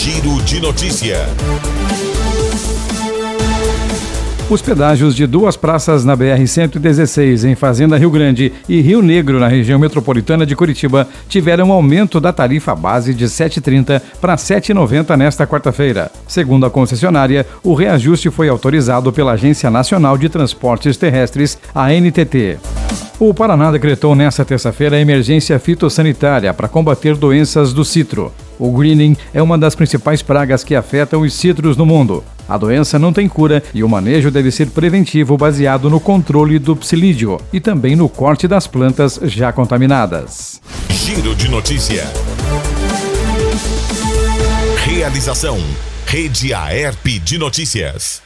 Giro de Notícia. Os pedágios de duas praças na BR-116, em Fazenda Rio Grande, e Rio Negro, na região metropolitana de Curitiba, tiveram aumento da tarifa base de R$ 7,30 para R$ 7,90 nesta quarta-feira. Segundo a concessionária, o reajuste foi autorizado pela Agência Nacional de Transportes Terrestres, a ANTT. O Paraná decretou nesta terça-feira a emergência fitossanitária para combater doenças do citro. O greening é uma das principais pragas que afetam os citros no mundo. A doença não tem cura e o manejo deve ser preventivo baseado no controle do psilídeo e também no corte das plantas já contaminadas. Giro de Notícia. Realização: Rede Aerp de Notícias.